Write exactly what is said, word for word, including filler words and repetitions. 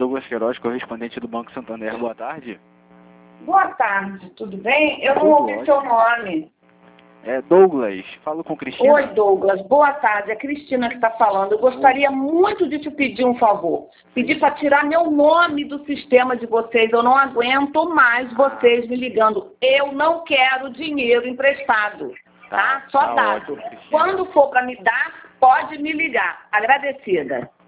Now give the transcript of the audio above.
Douglas Queiroz, correspondente do Banco Santander. Boa tarde. Boa tarde, tudo bem? Eu não Tudo ouvi ótimo. seu nome. É Douglas, falo com Cristina. Oi, Douglas, boa tarde. É a Cristina que está falando. Eu gostaria muito de te pedir um favor. Pedir para tirar meu nome do sistema de vocês. Eu não aguento mais vocês me ligando. Eu não quero dinheiro emprestado, tá? Tá, Só tá dado. ótimo, Cristina. Quando for para me dar, pode me ligar. Agradecida.